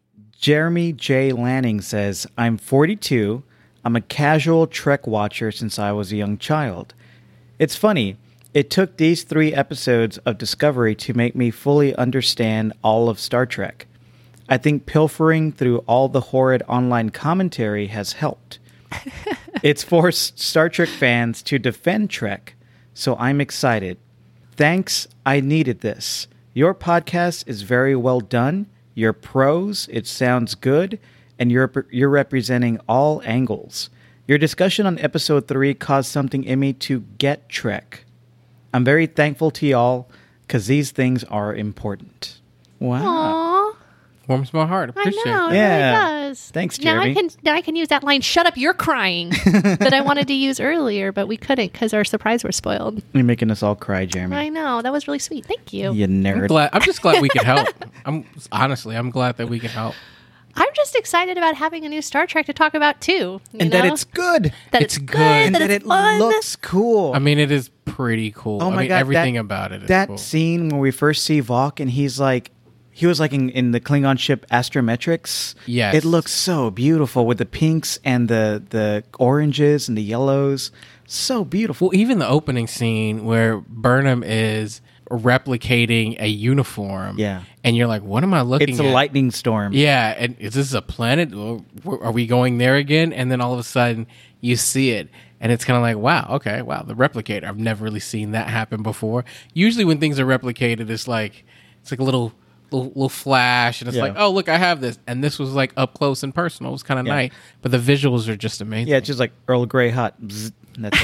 Jeremy J. Lanning says, I'm forty-two. I'm a casual Trek watcher since I was a young child. It's funny. It took these three episodes of Discovery to make me fully understand all of Star Trek. I think pilfering through all the horrid online commentary has helped. It's forced Star Trek fans to defend Trek, so I'm excited. Thanks, I needed this. Your podcast is very well done. You're pros, it sounds good, and you're you're representing all angles. Your discussion on episode three caused something in me to get Trek. I'm very thankful to y'all because these things are important. Wow. Aww, Warms my heart. I Appreciate know, it. it Yeah. really does. Thanks, Now I Jeremy. can now I can use that line. Shut up, you're crying. that I wanted to use earlier, but we couldn't because our surprise was spoiled. You're making us all cry, Jeremy. I know that was really sweet. Thank you. You I'm nerd. glad. I'm just glad we could help. I'm honestly, I'm glad that we can help. I'm just excited about having a new Star Trek to talk about too. you And know? that it's good. that it's it's good. good, And that, that it's it fun. looks cool. I mean, it is pretty cool. Oh my I mean, God, everything that- about it is that cool. scene where we first see Vok and he's like, he was like in, in the Klingon ship Astrometrics. Yes. It looks so beautiful with the pinks and the, the oranges and the yellows. So beautiful. Well, even the opening scene where Burnham is replicating a uniform. Yeah. And you're like, what am I looking It's at? a lightning storm. Yeah, and is this a planet? Or are we going there again? And then all of a sudden, you see it, and it's kind of like, wow, okay, wow, the replicator. I've never really seen that happen before. Usually, when things are replicated, it's like it's like a little little, little flash, and it's Yeah. like, oh, look, I have this, and this was like up close and personal. It was kind of Yeah. nice, but the visuals are just amazing. Yeah, it's just like Earl Grey hot. Bzz, and that's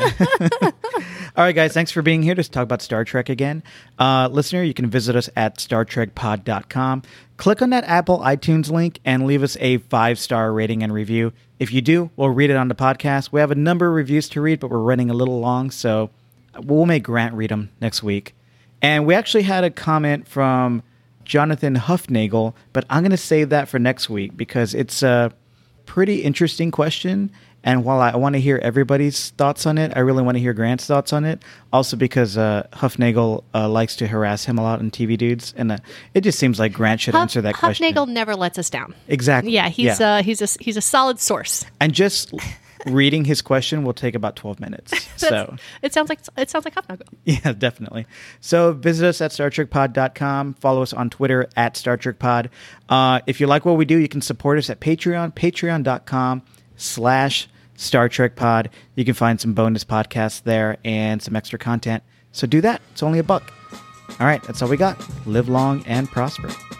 it. All right, guys, thanks for being here to talk about Star Trek again. Uh, listener, you can visit us at star trek pod dot com. Click on that Apple iTunes link and leave us a five-star rating and review. If you do, we'll read it on the podcast. We have a number of reviews to read, but we're running a little long, so we'll make Grant read them next week. And we actually had a comment from Jonathan Huffnagel, but I'm going to save that for next week because it's a pretty interesting question. And while I want to hear everybody's thoughts on it, I really want to hear Grant's thoughts on it. Also because uh, Huffnagel uh, likes to harass him a lot on T V Dudes. And uh, it just seems like Grant should Huff, answer that question. Huffnagel never lets us down. Exactly. Yeah, he's Uh, he's a he's a solid source. and just reading his question will take about twelve minutes. So That's- it sounds like it sounds like Huffnagel. yeah, definitely. So visit us at star trek pod dot com. Follow us on Twitter at Star Trek Pod. Uh, if you like what we do, you can support us at Patreon, patreon dot com slash Star Trek Pod. You can find some bonus podcasts there and some extra content. So do that. It's only a buck. All right, that's all we got. Live long and prosper.